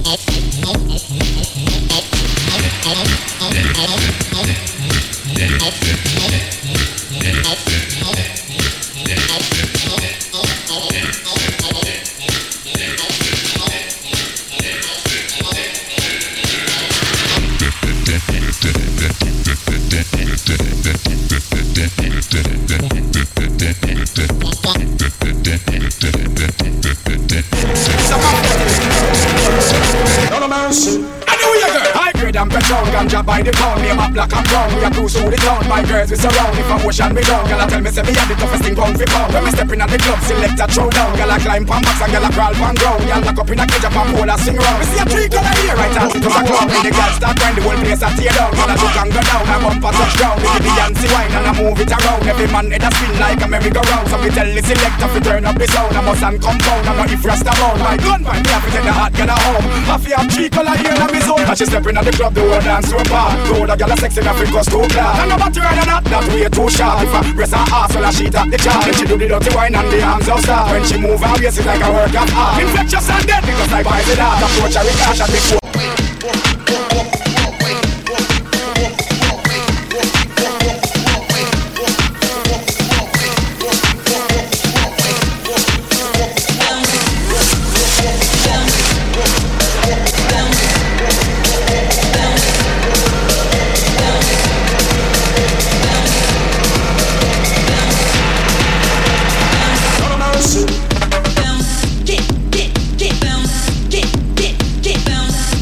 Ganja by the pound, name up black and brown. We are cruise through the town, my girls we surround. If I'm ocean me down, girl I tell me say me have the toughest thing pound for pound. When me step in at the club, select a throw down. Girl I climb pan box and girl I crawl pan ground. Girl lock up in a cage up and pole and sing round. Me see a tree color here right as it was a clown. When the girls start grind, the whole place a tear down. Girl I look and go down, I bump a touchdown. We give the Yancy wine and I move it around. Every man head a spin like a merry-go-round. So we tell the selector to turn up the sound. I must and compound, I'm not if rasta bound. My gun by me, I fi take the hot girl home. I fi have tree color here in my zone. As she step in at the club, the whole dance so far. Told a girl a sexy, I feel too class. And nobody rather not, that way too sharp. If I press her ass, well I sheet at the chart. When she do the dirty wine and the arms out start. When she move her waist, it's like a work of art. Infectious and deadly, just like by the dart. Approach her with caution before. Get bounce.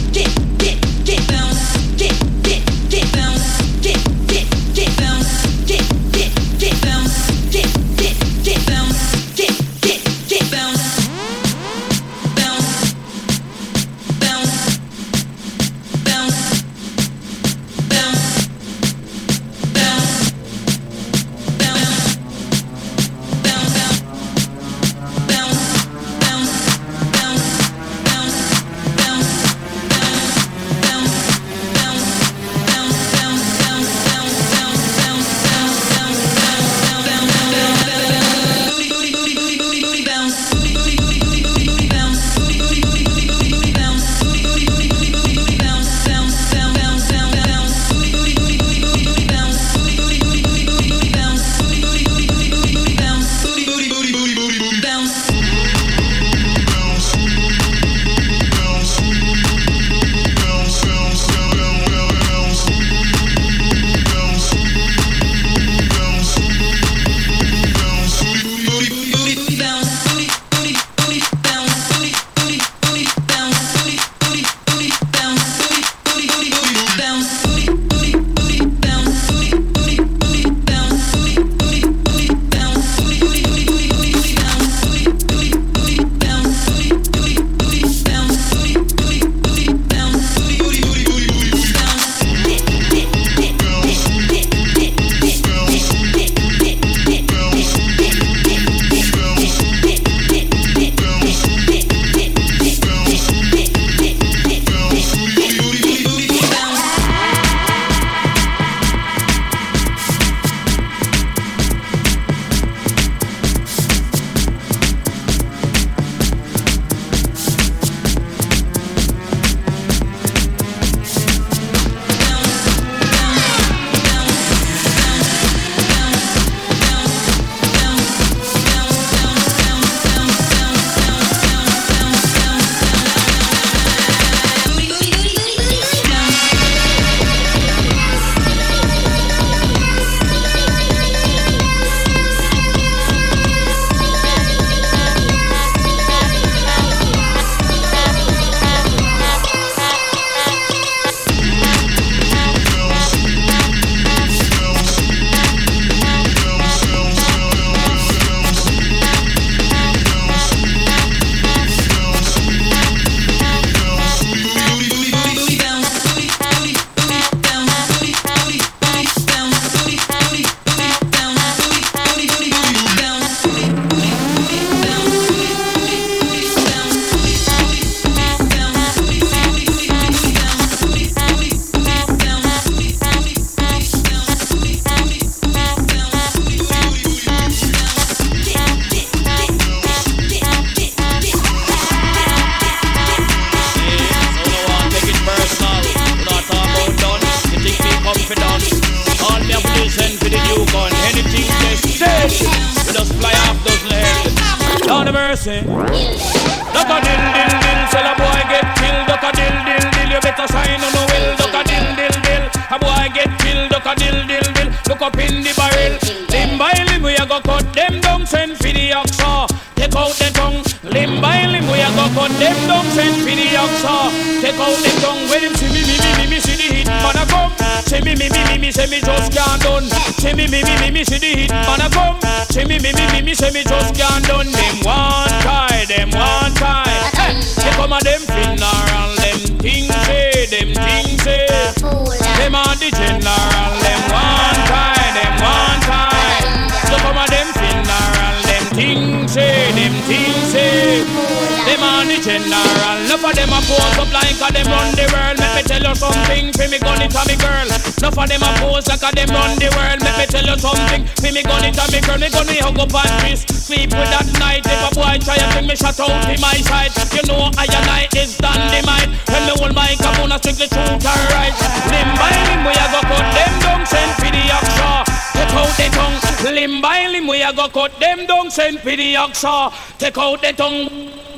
head. We just fly off those legs. Down the mercy. Duck a dill dill dill, so the boy get killed. Duck a dill dill dill, you better sign on the will. Duck a dill dill dill, a boy get killed. Duck a dill dill dill, look up in the barrel. Limb by limb we a go cut them down, send for the oxa. Take out the tongue. Limb by limb we a go cut them down, send for the oxa. Take out the tongue. When him see me see the hit man a come. See me say me just can't done. See me see the hit man a come. See me say me just can't done. Them one tie, them one tie. They come a them funeral, them things say, them things say. Them a the general, them one tie, them one tie. They come a them funeral, them things say, them things say. Them a the general. Enough of them a pose up like a them run the world. Let me tell you something, fi me gun it a me girl. Enough of them a pose like a them run the world. Let me tell you something, fi me gun it a me girl. Me gun me hug up and kiss. Sleep with that night. If a boy try to bring me shut out in my side, you know I and I is dynamite. When me hold my cabona strictly truth and right. Limb by limb we a go cut them down, send for the oxa. Take out the tongue. Limb by limb we a go cut them down, send for the oxa. Take out the tongue.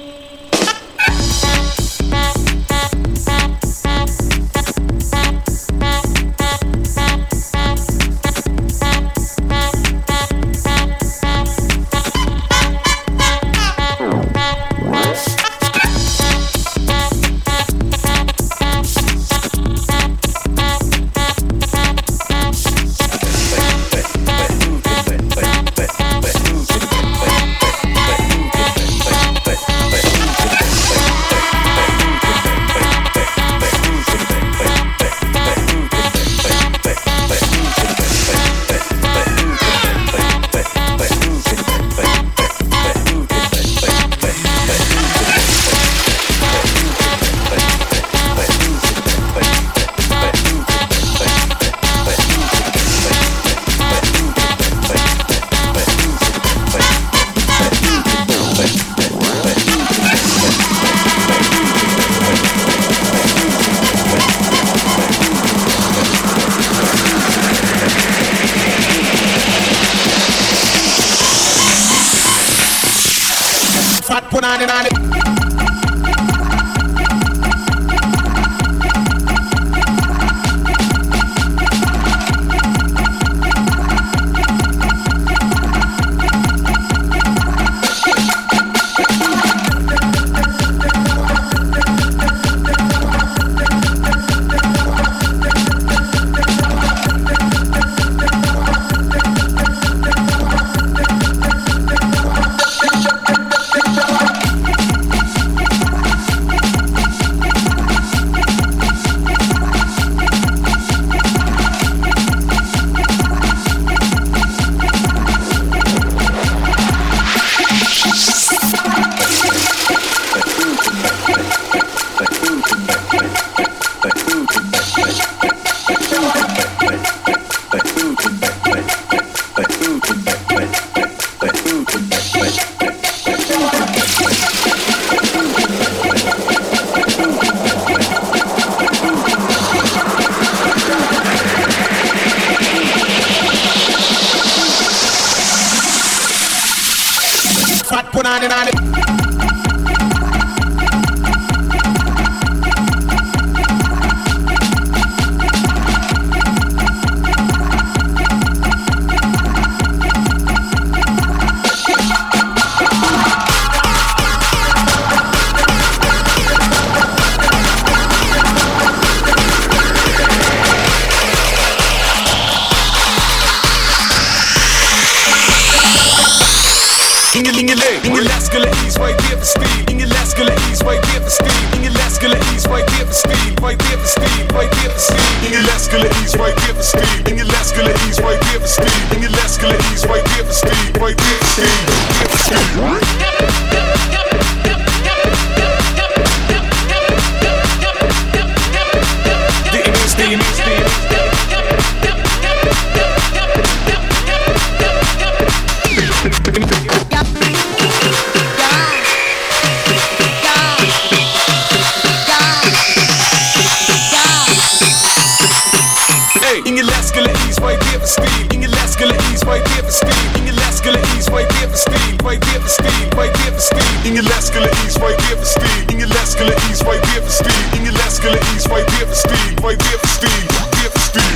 Put on it on it. Put on it on it. Ingen läskele is, vad är det för stil? Ingen läskele is, vad är det för stil? Ingen läskele for Steve, right here for Steve. In your muscular ease, right here for Steve. In your muscular ease, right here for Steve. In your muscular ease, right here for Steve. Right here for Steve. Here for Steve.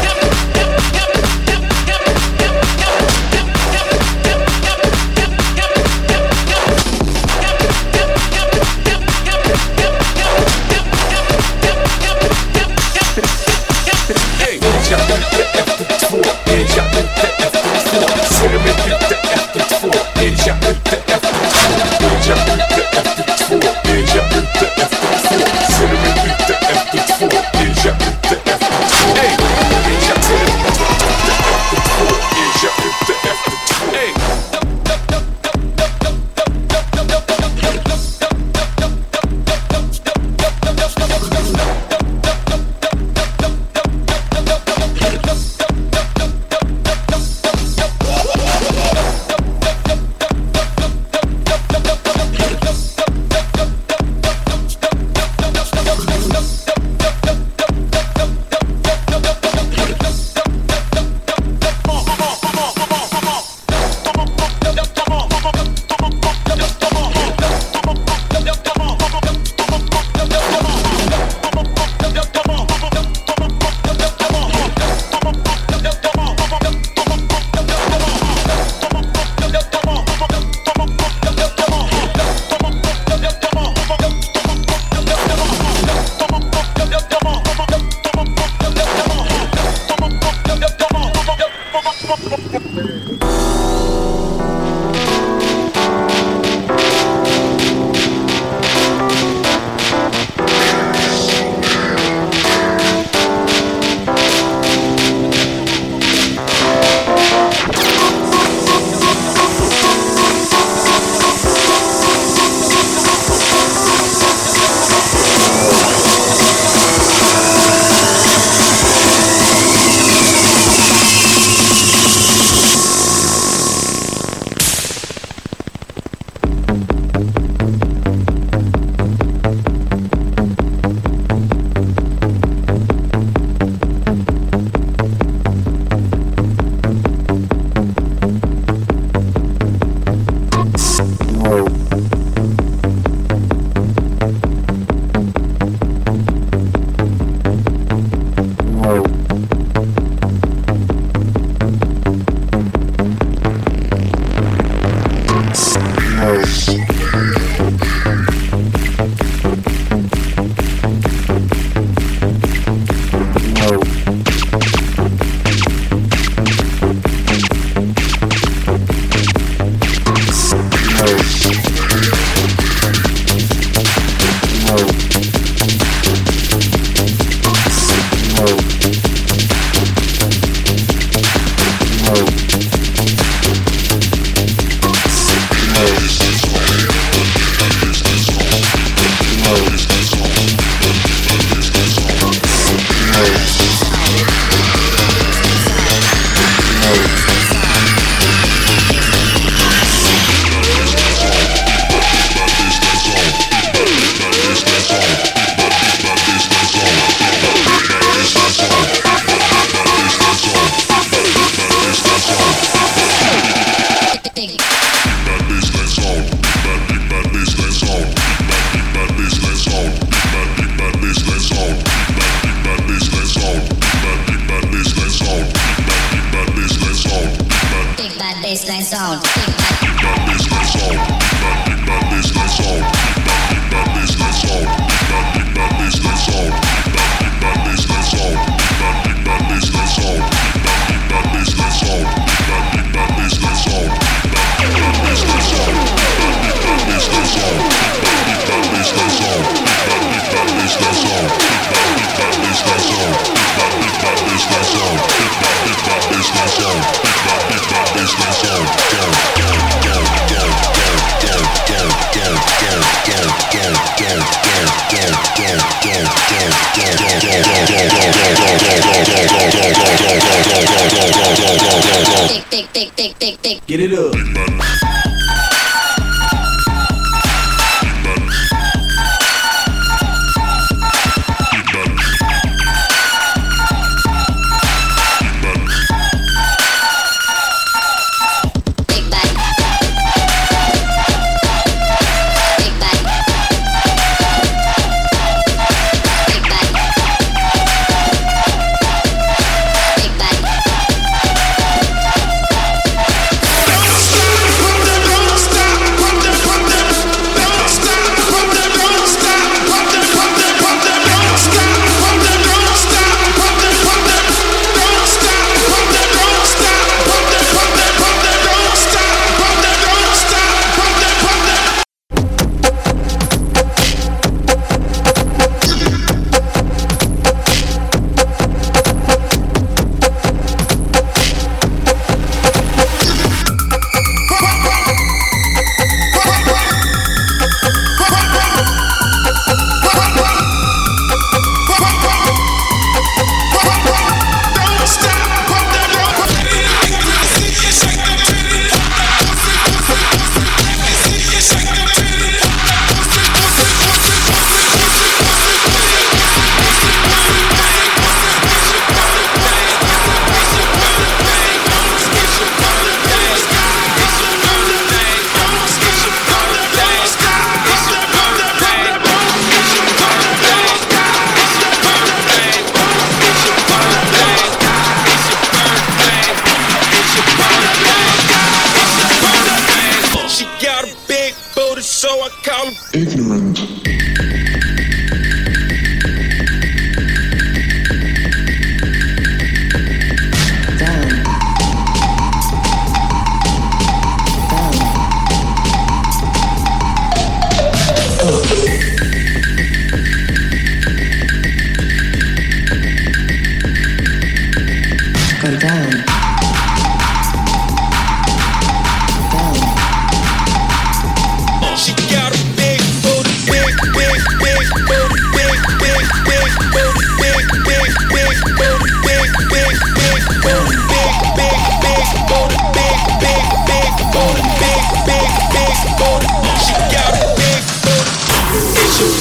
Get it up.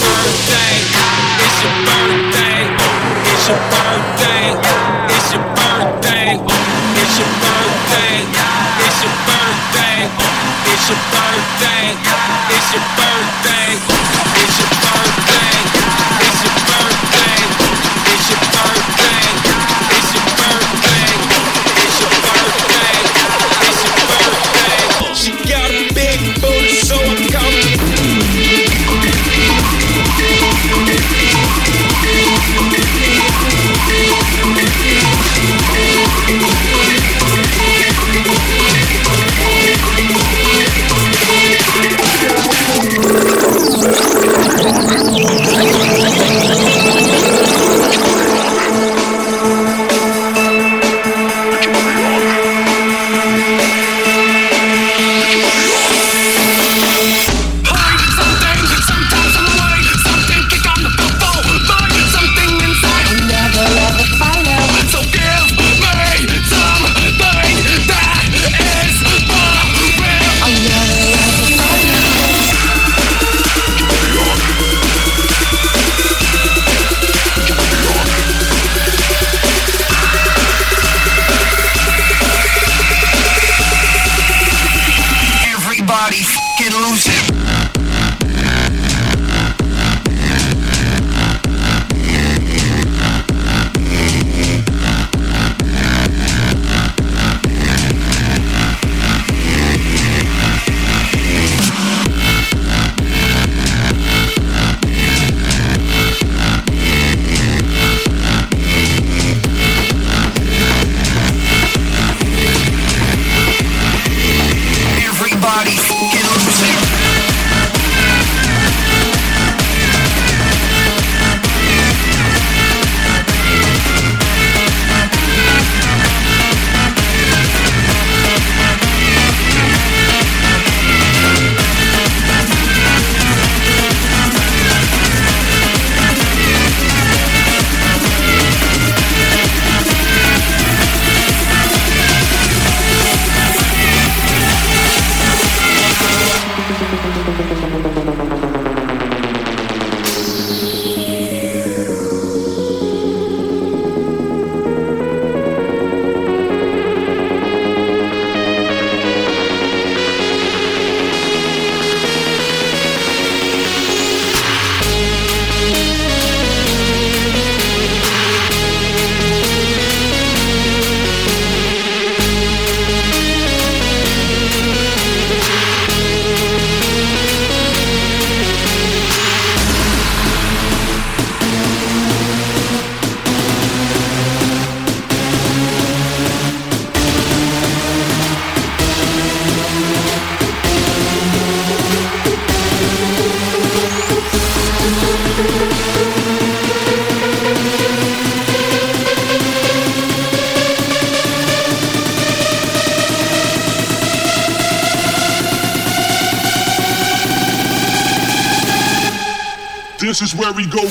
birthday. It's your birthday. It's your birthday. It's your birthday. It's your birthday. It's your birthday. It's your birthday. It's your birthday. It's your birthday. It's your birthday. It's your birthday. It's your birthday. It's your birthday. It's your birthday. She got a big booty, so I'm coming. This is where we go.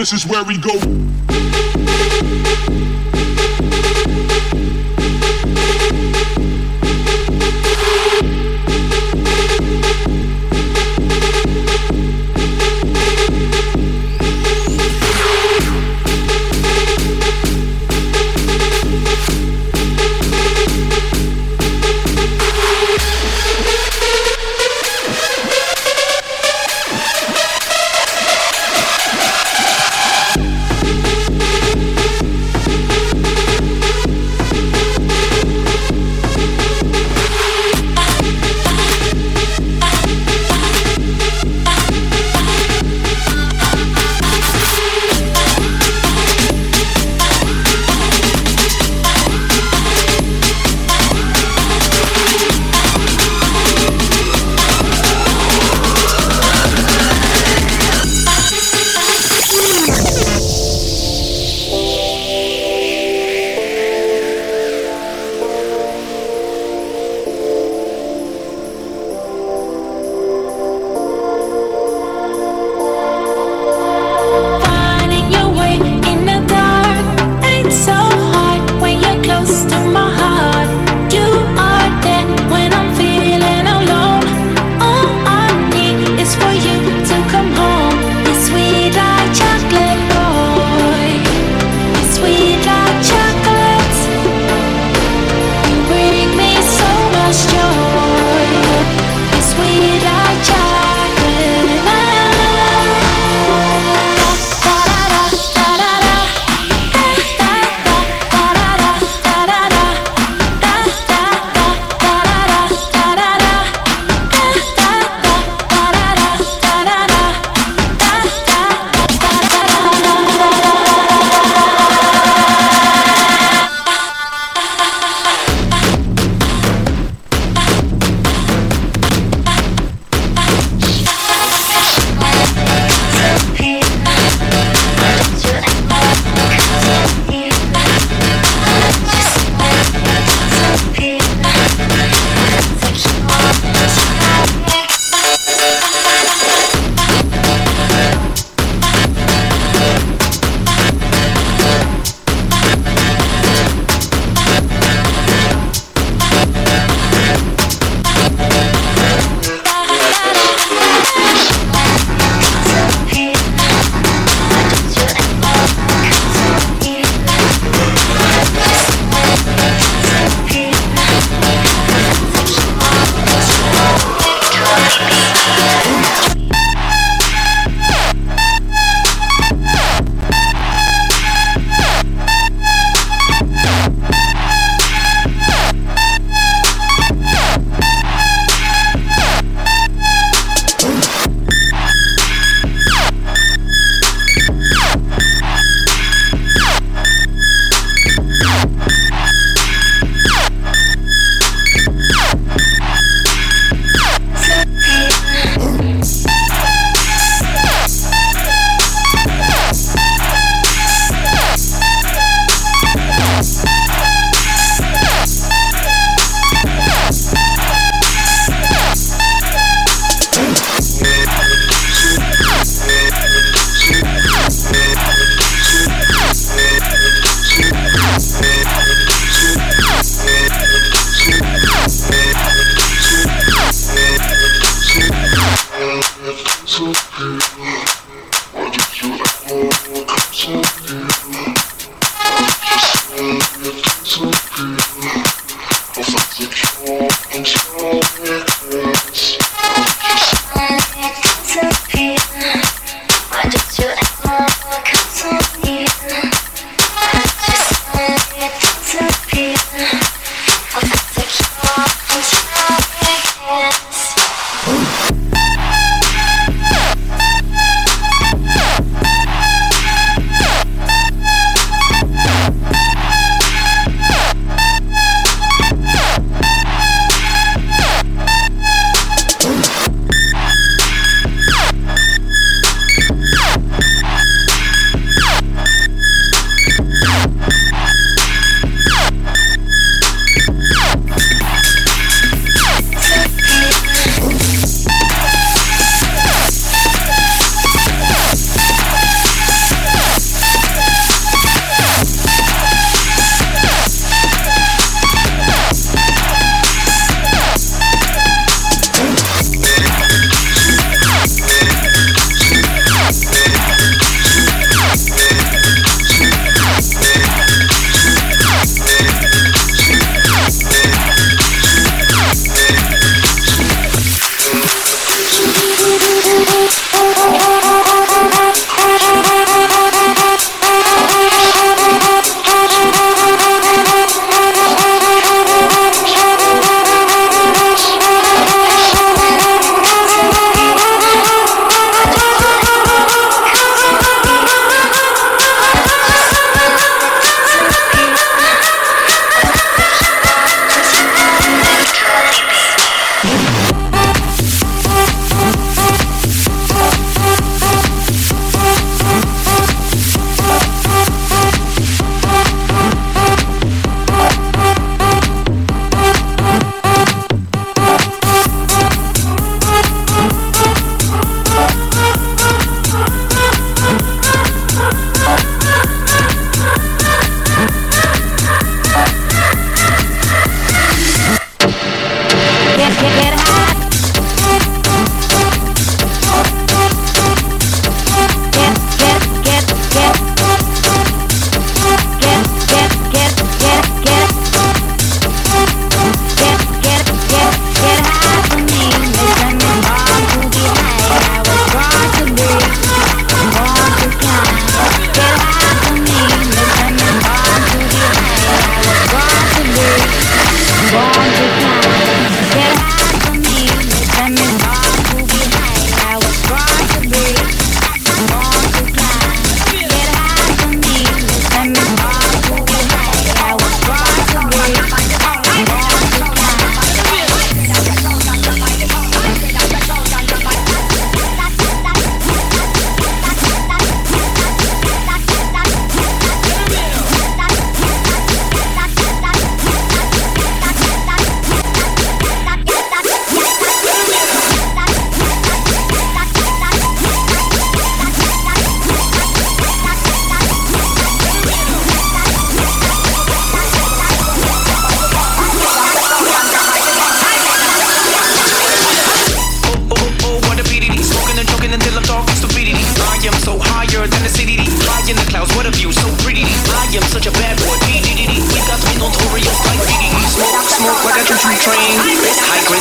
this is where we go.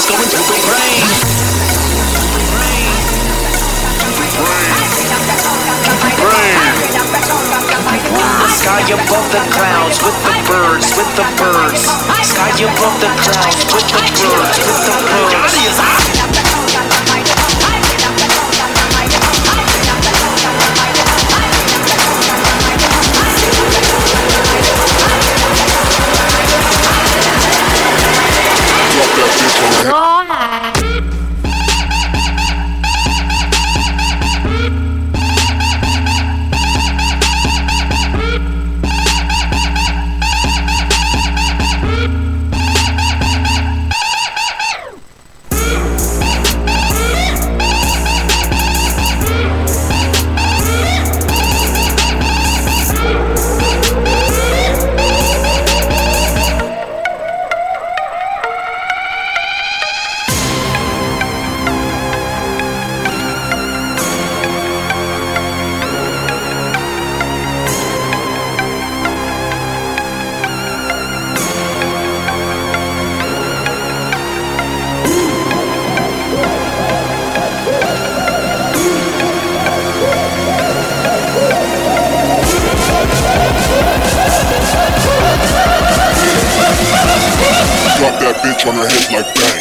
going through the brain. The sky above the clouds with the birds, with the birds. Sky above the clouds with the birds, with the birds. Drop that bitch on her head like bang.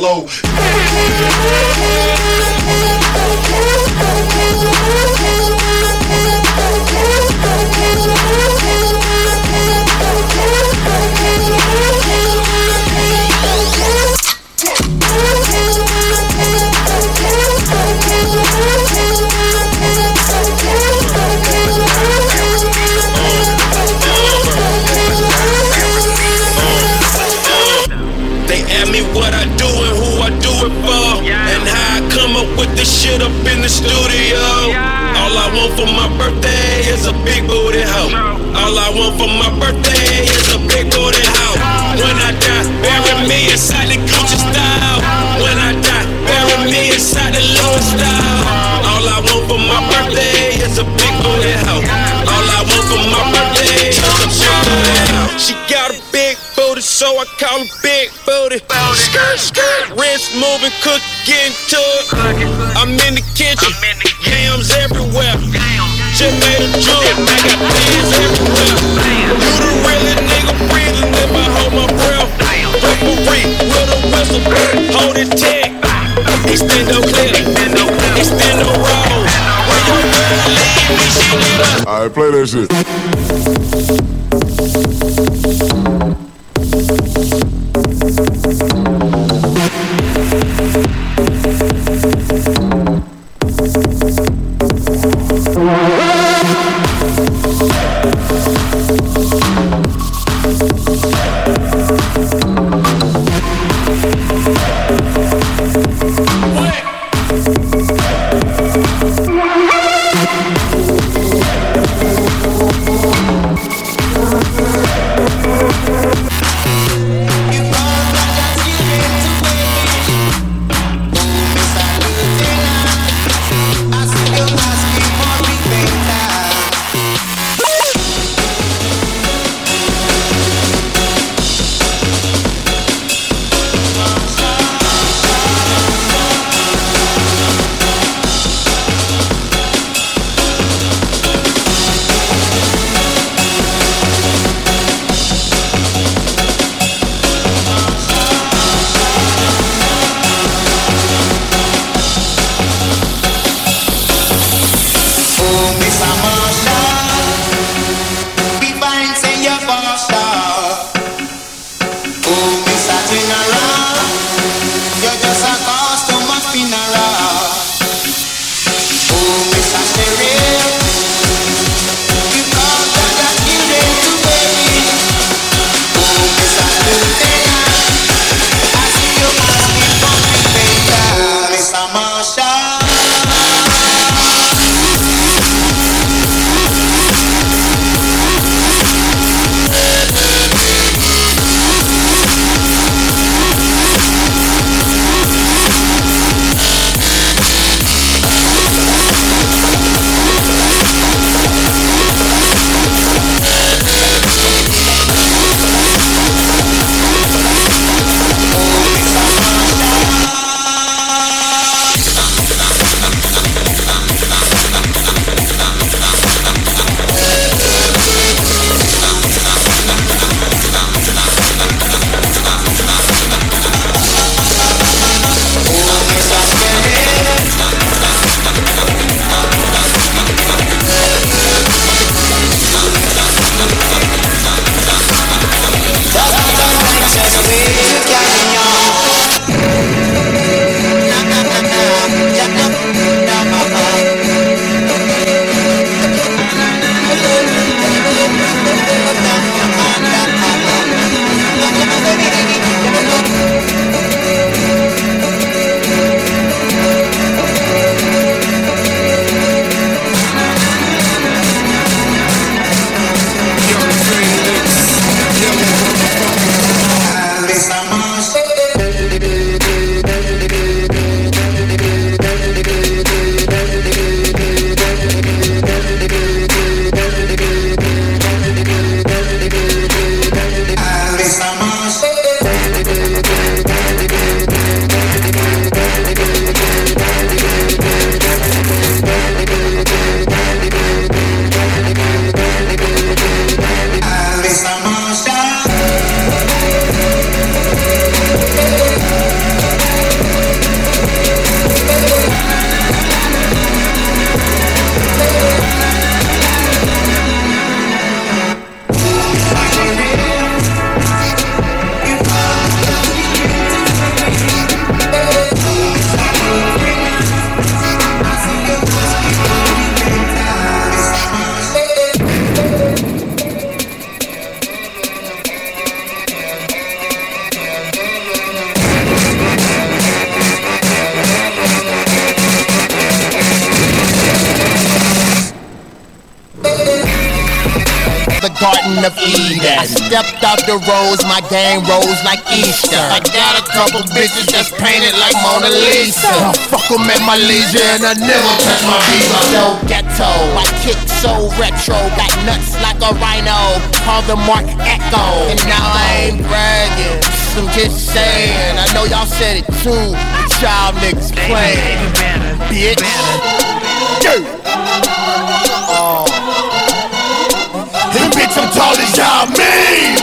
low. What I do and who I do it for, and how I come up with this shit up in the studio. All I want for my birthday is a big booty hoe. All I want for my birthday is a big booty hoe. When I die, bury me inside the Gucci style. When I die, bury me inside the Louis style. All I want for my birthday is a big booty hoe. All I want for my birthday is a big booty hoe. She got a big booty, so I call her big booty. Skirt, skirt, wrist moving, cook, getting to it. I'm in the kitchen, yams everywhere. Just made a jewel, I got things everywhere. You the realest nigga breathing if I hold my breath. Referee with a whistle, hold it tight. Extendo clip, extendo roll. When you really leave me, she need us. Alright, play that shit. Garden of Eden. I stepped out the rose, my game rose like Easter. I got a couple bitches that's painted like Mona Lisa. I fuck them at my leisure and I never touch my beaver. So ghetto, my kick so retro, got nuts like a rhino. Call the Mark Echo, and now I ain't bragging. I'm just saying, I know y'all said it too. Child niggas playing, bitch. Oh. Hey, bitch, I'm tall as y'all mean.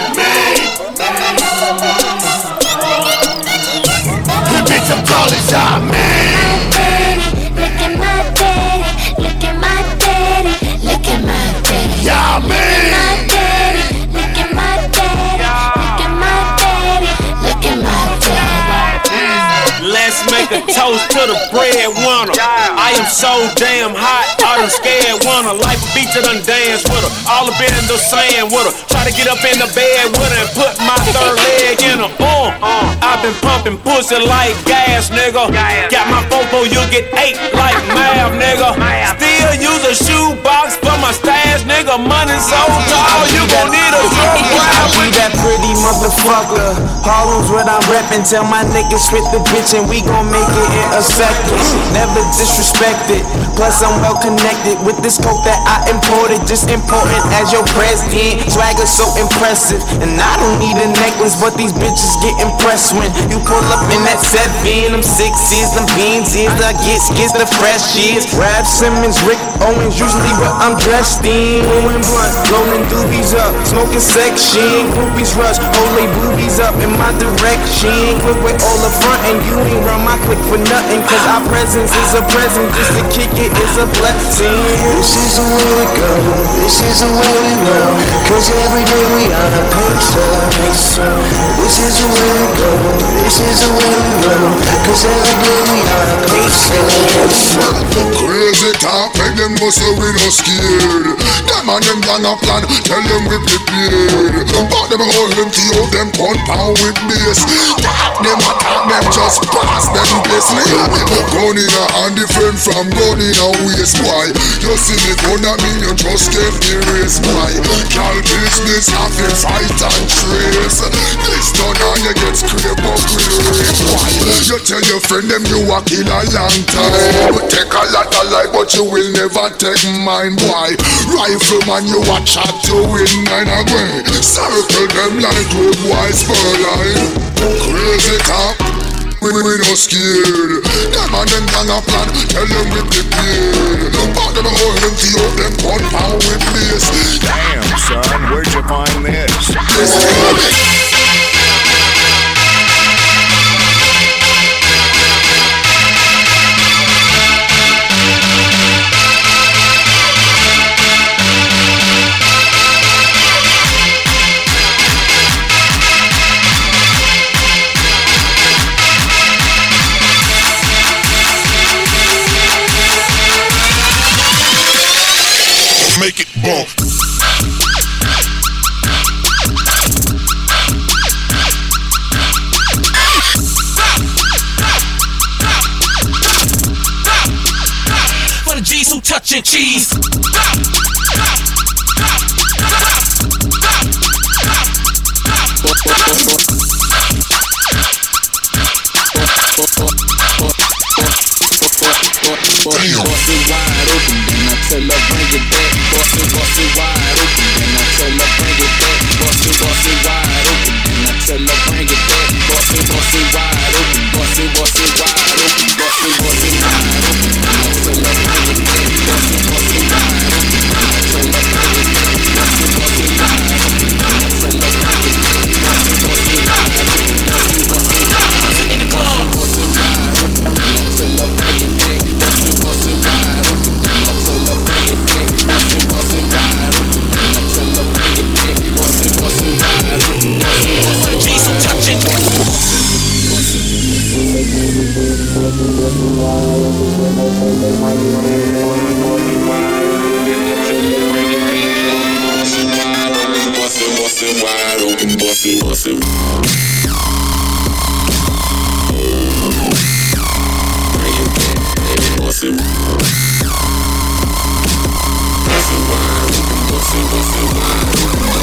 Hey, bitch, I'm tall as y'all mean. Look at my daddy, look at my daddy, look at my daddy. Y'all mean. Look at my daddy, look at my daddy, look at my daddy. Let's make a toast to the breadwinner. I am so damn hot, I done scared winner. Life beats it, done dance with her. All up in the sand with her. Try to get up in the bed with her and put my third leg in her. I've been pumping pussy like gas, nigga. Got my popo, you'll get 8 like Mav, nigga. Still use a shoebox for my stash, nigga. Money so tall, you gon' need a drug I be that pretty motherfucker. Harlem's what I'm reppin'. Tell my niggas spit the bitch and we gon' make it in a second. Never disrespected. Plus I'm well connected with this coke that I imported. Just important as your president. Swagger so impressive. And I don't need a necklace, but these bitches get impressed when you pull up in that 7. Them 6s, them beans is. I get the fresh years. Rap Simmons, Rick Owens, usually what I'm dressed in. Blowing blunt, blowing doobies up, smoking section. Groupies rush, hold they boobies up in my direction. Quick with all the front and you ain't run my click for nothing. Cause our presence is a present, just to kick it is a blessing. This is the way we go, this is the way we roll. Cause every day we on a pace up. This is the way we go, this is the way we roll. Cause every day we on a pace up. Crazy talk, make them know say we no scared. Them and them plan a plan, tell them we prepared. But them hold them to you, them pound with bass. Talk them attack them, just pass them place. Gun in a hand different from gun in a waist, boy. You see me gun at me, you just get me race, boy. Y'all business have to fight and trace. This done and you get scraped up with race, boy. You tell your friend them you a kill a long time. You take a lot of life but you will never take mine, boy. Rifleman you a chat to win 9 away. Circle them like good boys for life. Crazy cop, we no scared. Them and them gang a plan, tell them we prepared. But them hold them to you, them pound with bass. Damn son, where'd you find this? Make it bump. for the G's who touchin' cheese. Bust it wide open, then I tell her bring it back. Bust it wide open, then I tell her bring it back. Bust it wide open, then I tell her bring it back. Bust it wide open, bust it wide open, bust it wide open, then I tell her bring it back. Bust it wide open, then I tell her bring it back. Bust it wide open, then I tell her bring it back. Bust it wide open, in the club. Bust it wide open, then I tell her bring it back. Bust it wide open, then I tell her bring it back. Bust it wide open, then I tell her bring it back. Bust it wide open, for the G's who touchin'. Bust it wide open, bust it. Bust it wide open, bust it wide open.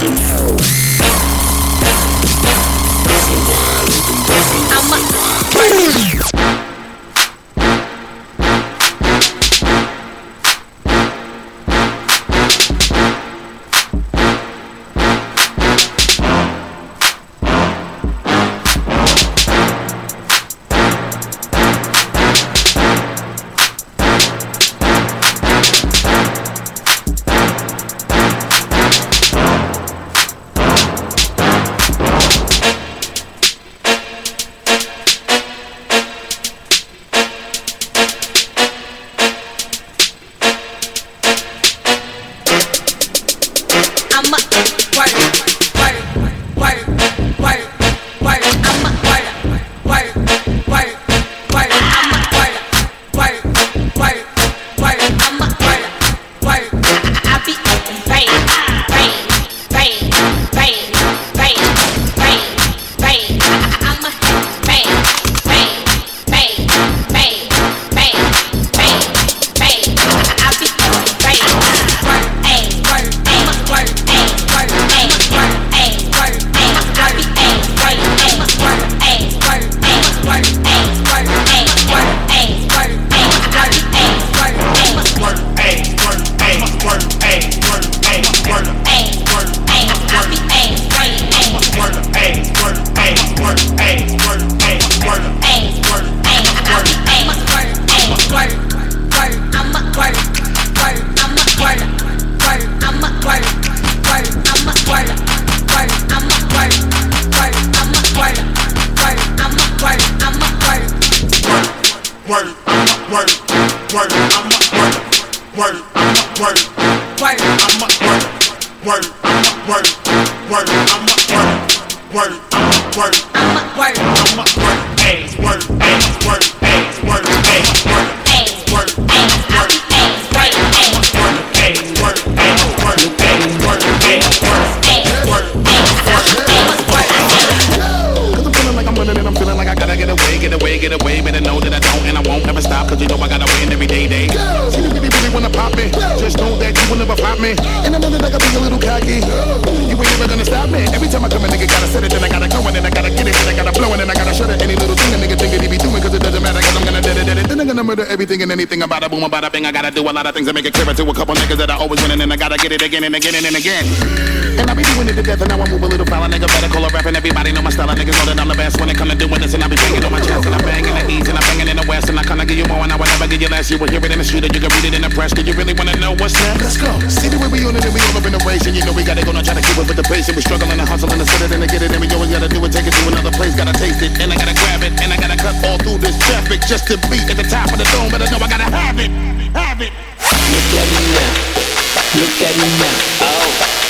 Everything and anything about a boom, about a bang. I gotta do a lot of things to make it clearer to a couple niggas that I always win, and then I gotta get it again and again and again. And I be doing it to death, and now I move a little foul. A nigga better call a rap, and everybody know my style. Niggas know that I'm the best when it come to doing this, and I be banging on my chest, and I'm banging the east, and I'm banging in the west, and I kinda give you more, and I will never give you less. You will hear it in the street, or you can read it in the press. Do you really wanna know what's next? Let's go. See the way we on it, and we all up in the race, and you know we gotta go now, try to keep up with the pace, and we struggling to hustle and to sit it and to get it, and we always gotta do it, take it to another place, gotta taste it, and I gotta grab it, and I gotta cut all through this traffic just to be at the top of the dome, but I know I gotta have it, have it. Look at me now, look at me now, oh,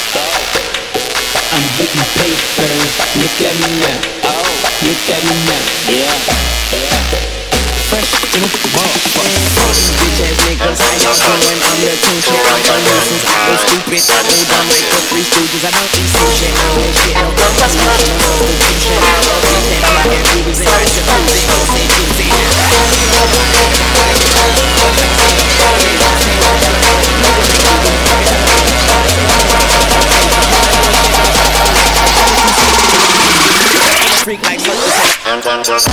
I'm getting paper. Look at me now, oh, look at me now, yeah. Fresh in the motherfucker. Bitch ass niggas, how y'all doing? I'm the king shit, I'm the nuisance. I go stupid, I go dumb like the Three Stooges. I don't eat some shit, no shit, no dumb shit. I don't know the king shit, I love it. That my hair moves and I should lose it. Go say juicy. Freak like circus.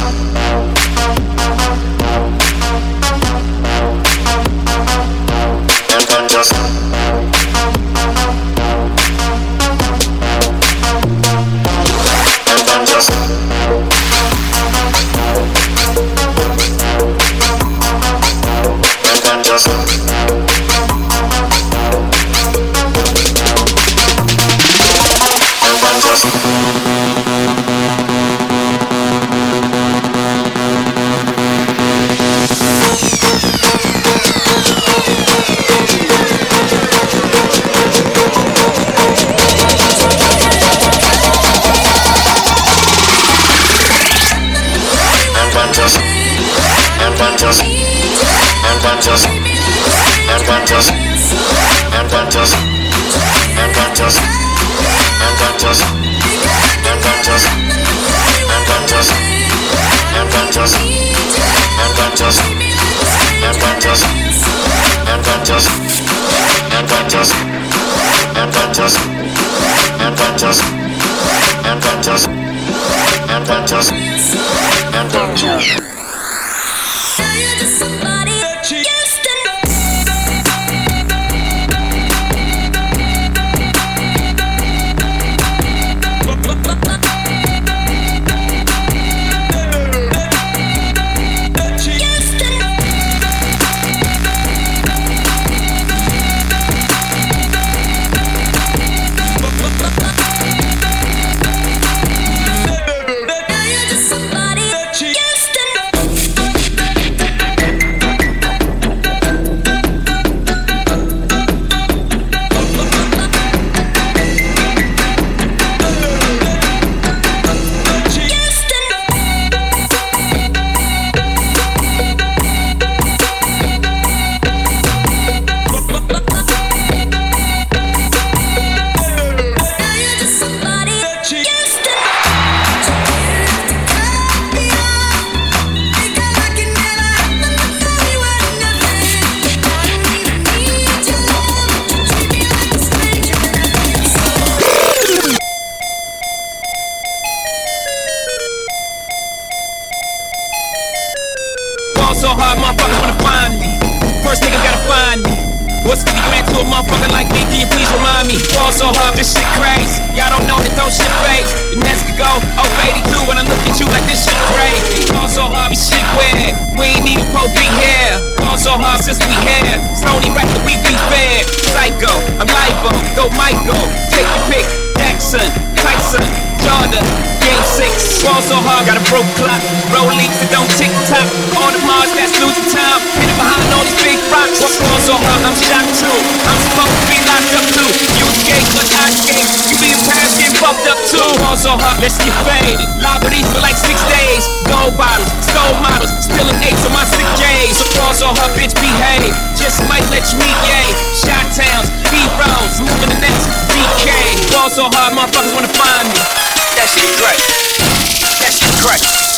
So hard, motherfuckers wanna find me. First nigga gotta find me. What's 50 grand to a motherfucker like me? Can you please remind me? Fall so hard, this shit crazy. Y'all don't know that don't shit fake. The next could go over 82 when I look at you like this shit crazy. Fall so hard, this shit weird. We ain't even pro be here. Fall so hard since we here. Stony right that we be fair. Psycho, I'm libo, go Michael. Take the pick, Jackson, Tyson, Jordan. Game 6, fall so hard, got a broke clock. Rolex that don't tick tock. On the Mars, that's losing time. Hidden behind all these big rocks. Fall so hard, I'm shocked too. I'm supposed to be locked up too. You escape, but I escape. You be in Paris, get fucked up too. Fall so hard, let's get faded. Liberties for like 6 days. Gold bottles, stole models, spilling 8s on my sick days. So fall so hard, bitch, behave. Just might let you meet, yay. Shot towns, B-Roads, moving the next DK. Fall so hard, motherfuckers wanna find me. That shit crack. That shit crack.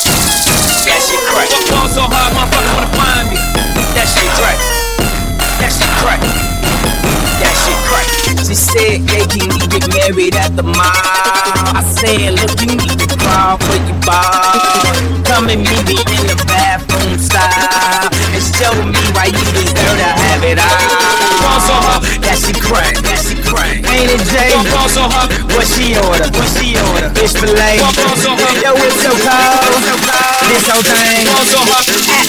That shit crack. Fall so hard, motherfuckers wanna find me. That shit crack. That shit crack. That shit crack. She said, hey, can we get married at the mall? I said, look, you need to crawl for your ball. Come and meet me in the bathroom style and show me why you deserve to have it all. Fall so hard. That shit crack. That shit crack. Ain't it, Jay? Fall so hard. What she order? What she order? Fish fillet. Fall so hard. Yo, it's so cold. This whole thing. Fall so hard.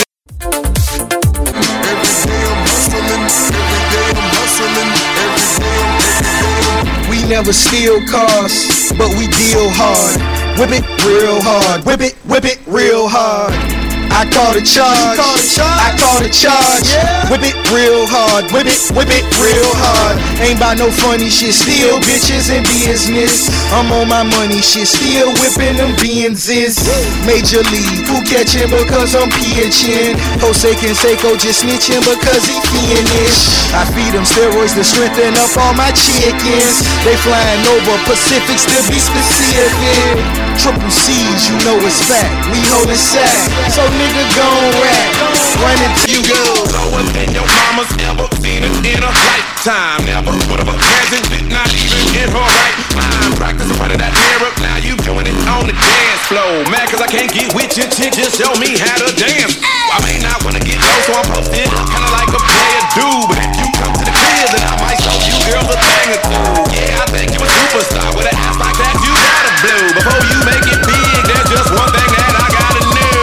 We never steal cars, but we deal hard. Whip it real hard. Whip it real hard. I call the charge. I call the charge. Yeah. Whip it real hard. Whip it real hard. Ain't by no funny shit. Still bitches in business. I'm on my money shit. Still whipping them Benzes. Major league. Who catching because I'm pitching? Jose Canseco just snitching because he fiendish. I feed them steroids to strengthen up all my chickens. They flying over Pacifics to be specific. Triple C's, you know it's fact. We holding sack. So nigga gon' rap. Run into you go. Lower than your mama's ever seen it in a lifetime. Never would have imagined it, not even in her right mind. Practice in front of that mirror, now you doing it on the dance floor. Mad cause I can't get with your chick, just show me how to dance. I may not wanna get low, so I'm posted kinda like a player do. But if you come to the crib, then I might show you girls a thing or two. Yeah, I think you a superstar with an ass like that, you gotta blow. Before you make it big, there's just one thing that I gotta know.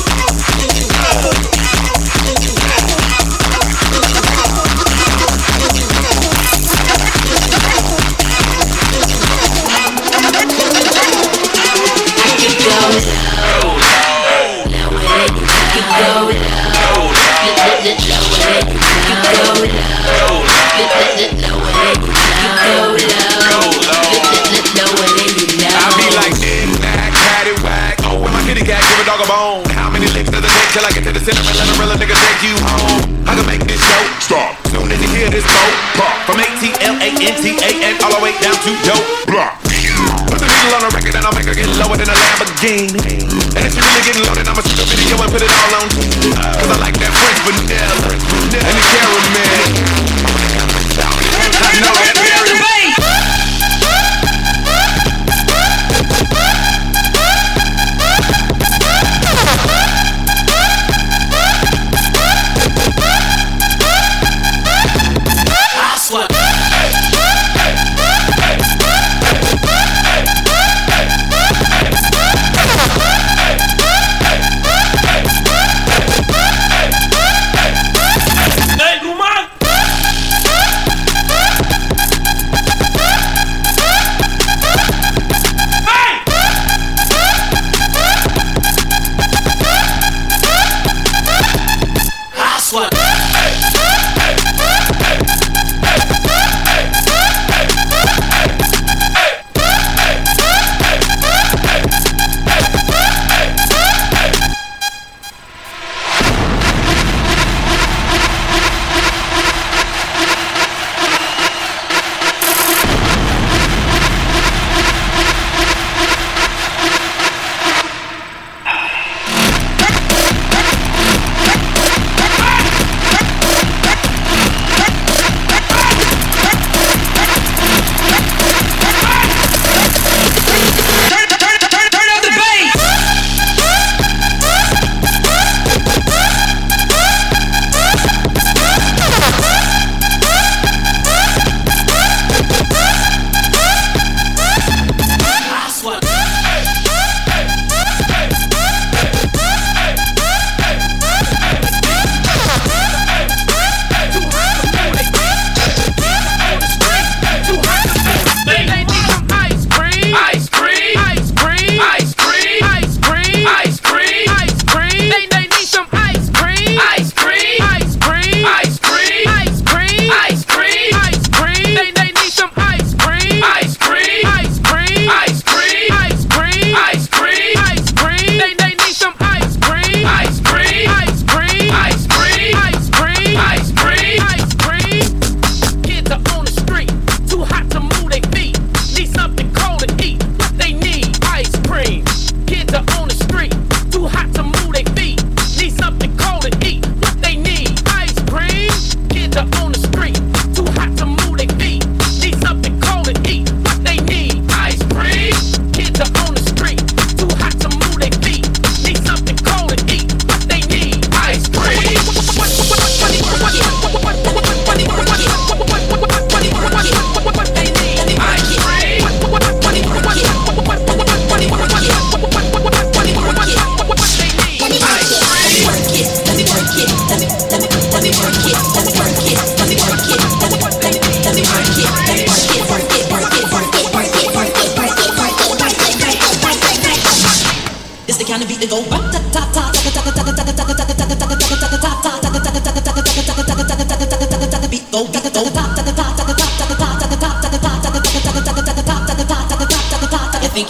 How many licks does it take till I get to the center and let a real nigga take you home? I can make this show stop soon as you hear this boat pop. From ATLANTAN all the way down to dope block. Put the needle on the record and I'll make her get lower than a Lamborghini. And if you really getting loaded, I'ma shoot a video and put it all on TV. Cause I like that French vanilla and the caramel. I know that very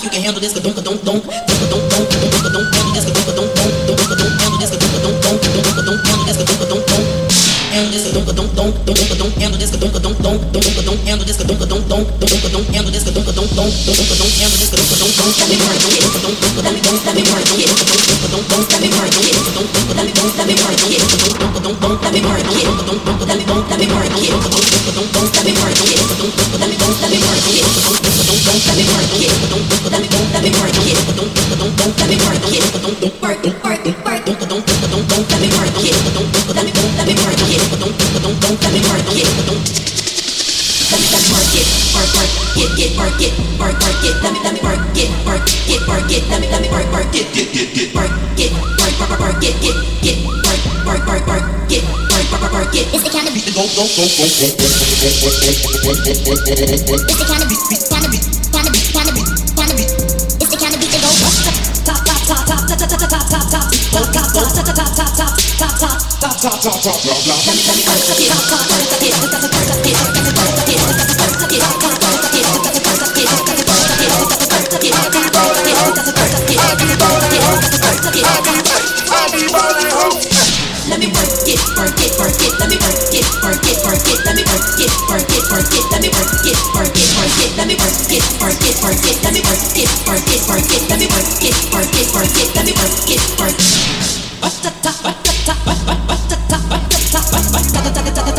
you can handle this, ka don't, handle this, ka don't, handle this, ka don't, handle this, ka don't, handle this, ka don't, handle this, ka don't, handle this, ka don't, handle this, ka don't, handle this, ka don't, handle this, ka don't, It's the kind of beat to go. It's the kind of beat. It's the kind of beat to go. Let me work it, work it, work it. Let me work it, work it, work it. Let me work it, work it, work it. Let me work it, work it, work it. Let me work it, work it, work it. Let me work it, work it, work it. Let me work it, work it, work it. Let me work it, work it. What's the top? What's the top? What's the top? What's the top? What's the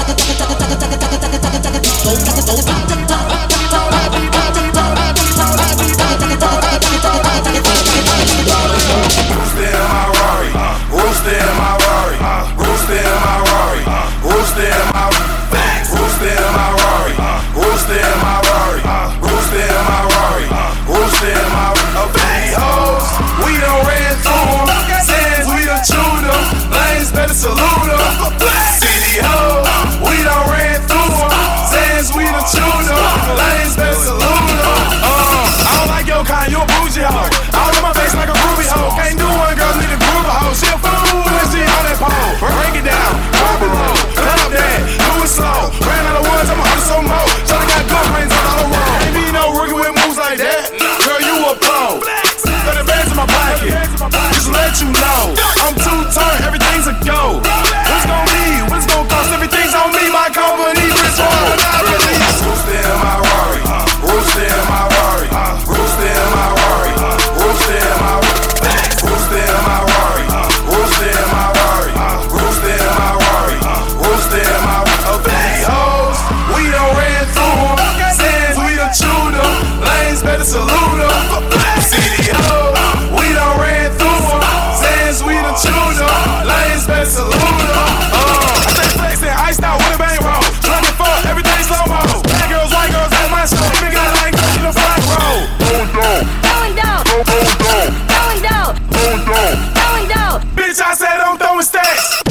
Salute them, city ho. We done ran through them since we done chewed them. Lanes better salute them. I don't like your kind, you a bougie hoe. All in my face like a groovy hoe. Can't do one, girls need a groove a hoe. She a fool when she on that pole. Break it down, drop it low, love that, do it slow. Ran out of woods, I'ma hunt some more. Shawty got good brains on all the road. Ain't be no rookie with moves like that. Girl, you a pro. 30 bands in my pocket, just let you know. I'm two-turned, everything's a go. What's gon' be? What's gon' cost? Everything's on me, my company, Rich One, I release. Rooster in my Rari, Rooster in my Rari, Rooster in my Rari, Rooster in my Rooster in my Rari, Rooster in my Rari, Rooster in my Rari, Rooster in my Rari. Hoes, we done ran through them, since we done chewed them. Lanes better salute them. City ho, we done ran through them, since we done chewed them. Lanes better salute them. I stay flexing, iced out with a bang roll. Trying fuck, everything slow mo. Black girls, white girls, at my show. Big guy like in the front row. Going down, going down, going down, going down, going down. Bitch, I said I'm throwing stacks.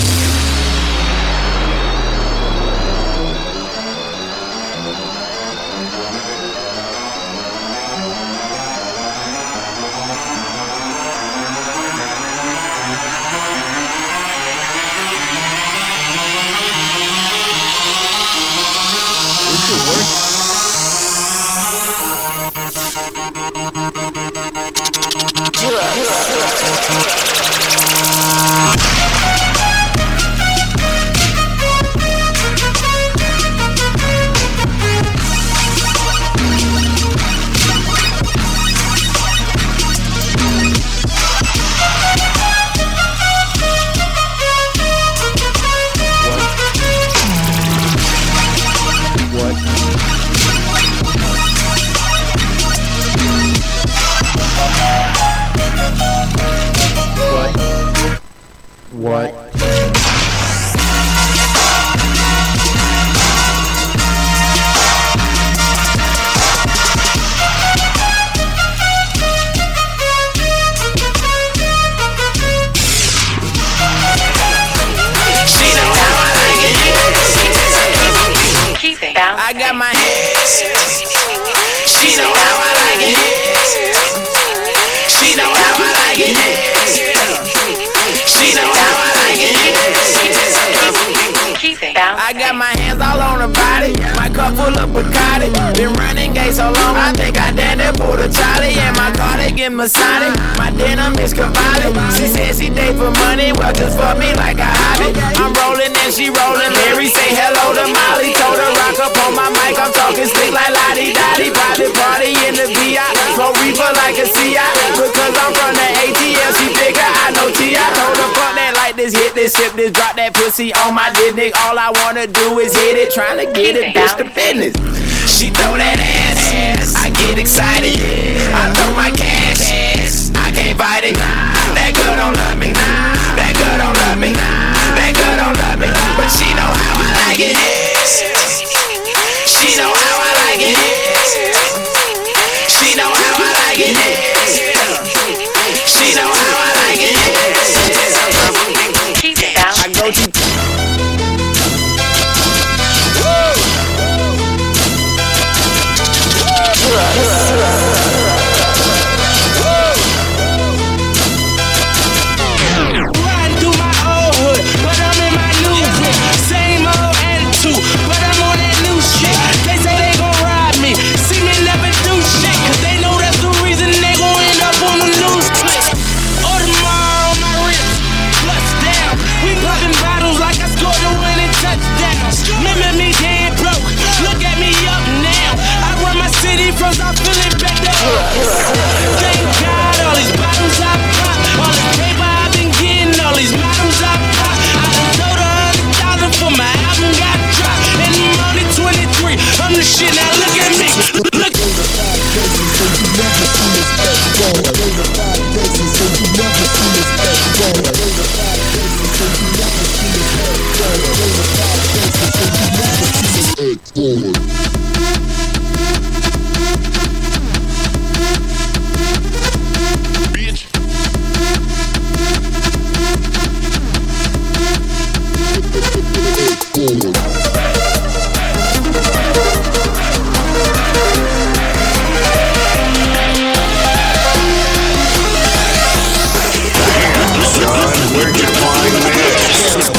What? I got my hands. She know how I like it. She know how I like it. She know how I like it. I got my hands all on her body. My cup full of Bacardi. Been running gates so long, I think I damn near pulled a Charlie. And my cardigan Masonic, my denim is Cavalli. She said she date for money, well just for me like a hobby. I'm rolling and she rolling, Mary say hello to Molly. Told her rock up on my mic, I'm talking slick like Lottie Dottie. Private party in the VI, smoke reefer like a CI. Because I'm from the ATL, she figure I know T.I. Told her fuck that, like this, hit this, sip this, drop that pussy on my dick. All I wanna do is hit it, trying to get it, bitch to business. She throw that ass, I get excited. I throw my cash, I can't fight it. That girl don't love me, that girl don't love me, that girl don't love me. But she know how I like it. She know how I like it. She know how I like it. She know how I like it. Keep it down. I go to riding through my old hood, but I'm in my new whip. Same old attitude, but I'm on that new shit. They say they gon' ride me, see me never do shit, cause they know that's the reason they gon' end up on the news clip. Audemars on my wrist, bust down. We poppin' bottles like I scored a winning touchdown. Remember me getting broke, look at me up now. I run my city from South Philly back to thank God all these bottles I pop, all this paper I've been getting, all these models I pop. I done sold $100,000 for my album got dropped, and I'm only 23. I'm the shit, now look at me. Look. Where'd you find this?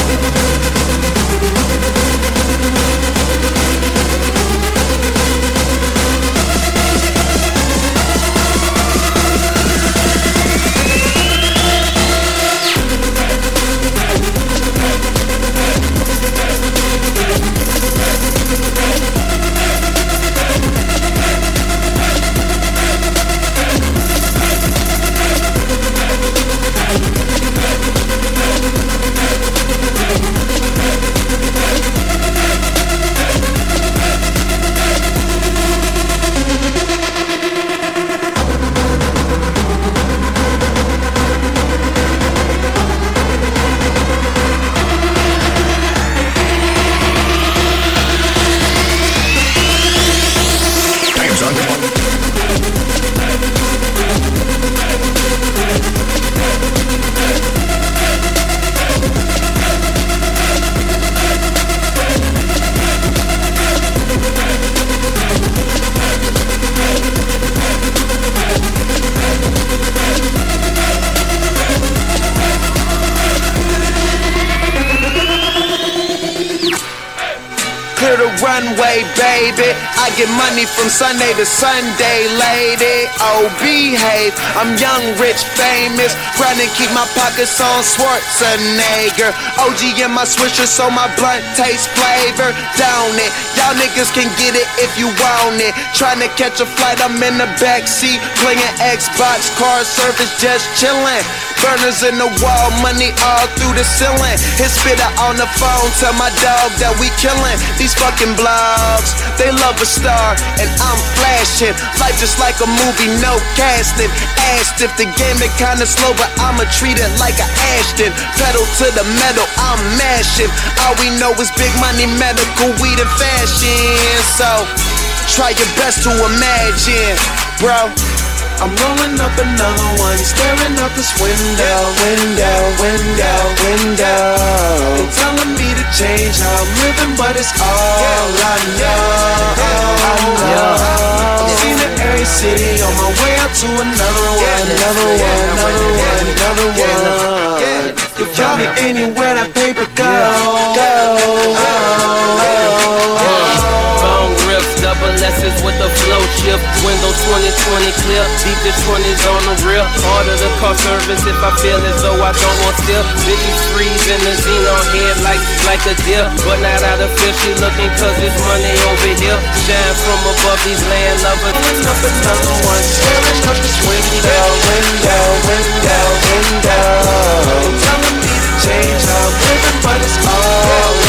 Clear the runway, baby. I get money from Sunday to Sunday, lady. Oh, behave. I'm young, rich, famous. Grind and keep my pockets on Schwarzenegger. OG in my swisher, so my blunt tastes flavor. Down it. Y'all niggas can get it if you want it. Trying to catch a flight, I'm in the backseat. Playing Xbox, car service, just chillin'. Burners in the wall, money all through the ceiling. Hit spitter on the phone, tell my dog that we killin'. These fucking blogs, they love a star, and I'm flashing. Life just like a movie, no casting. Asked if the game is kinda slow, but I'ma treat it like a Ashton. Pedal to the metal, I'm mashing. All we know is big money, medical, weed, and fashion. So, try your best to imagine, bro. I'm rolling up another one, staring out this window. They're telling me to change how I'm living, but it's all I know. I've seen it every city, on my way out to another one. You find me anywhere that paper go. Bone rips, double S's with the flow shift. Window 2020 clear, deepest 20s on the real. Order the car service if I feel as though I don't want still. Bitches freeze in the Xenon head like a deer, but not out of fear. She looking cause it's money over here. Shine from above these land lovers. Pulling up another one, staring up this window. Telling me to change how I'm living, but it's all